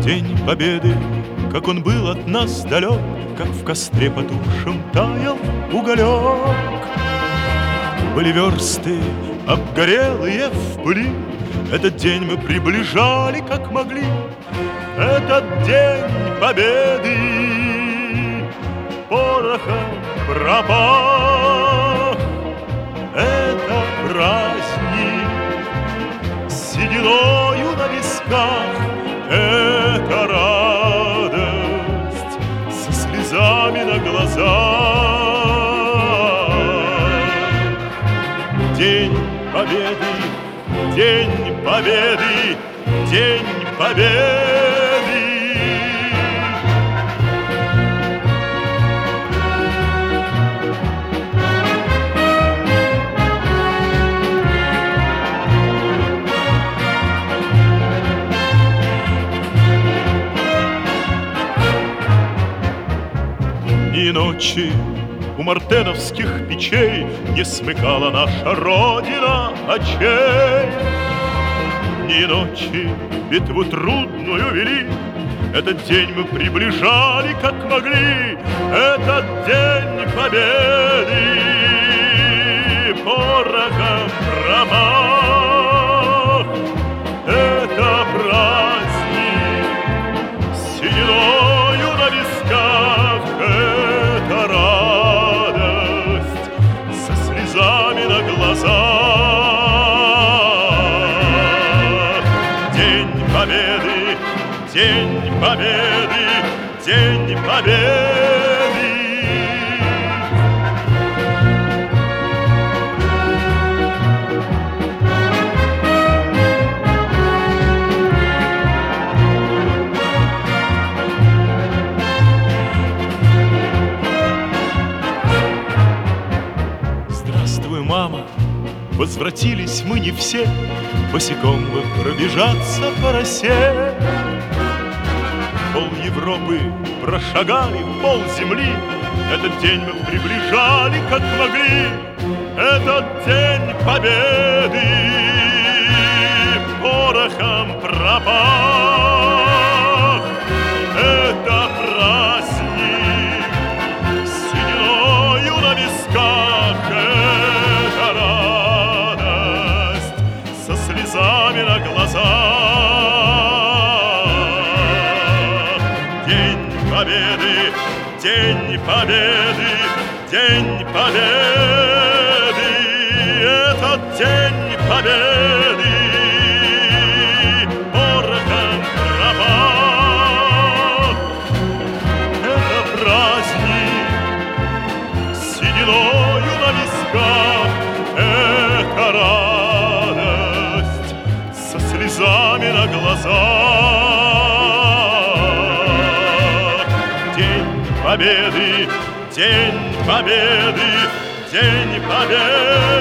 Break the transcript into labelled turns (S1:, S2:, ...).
S1: День Победы, как он был от нас далек, как в костре потухшем таял уголек. Были версты, обгорелые в пыли, этот день мы приближали, как могли. Этот день Победы порохом пропах. Это праздник с сединою на висках, это радость со слезами на глазах. День Победы, День Победы, День Победы. Ни ночи у мартеновских печей не смыкала наша Родина очей. Ни ночи битву трудную вели, этот день мы приближали, как могли. Этот день Победы порохом промах. Это праздник с сединою на висках, это радость со слезами на глазах. День Победы, День Победы, День Победы. Здравствуй, мама, возвратились мы не все, босиком бы пробежаться по росе. Пол Европы прошагали, пол земли, этот день мы приближали, как могли. Этот день Победы порохом пропах. Это праздник с сединою на висках, это радость со слезами на глазах. День Победы, День Победы, День Победы. Этот День Победы порохом пропах. Это праздник с сединою на висках, это радость со слезами на глазах. День Победы, День Победы, День Победы.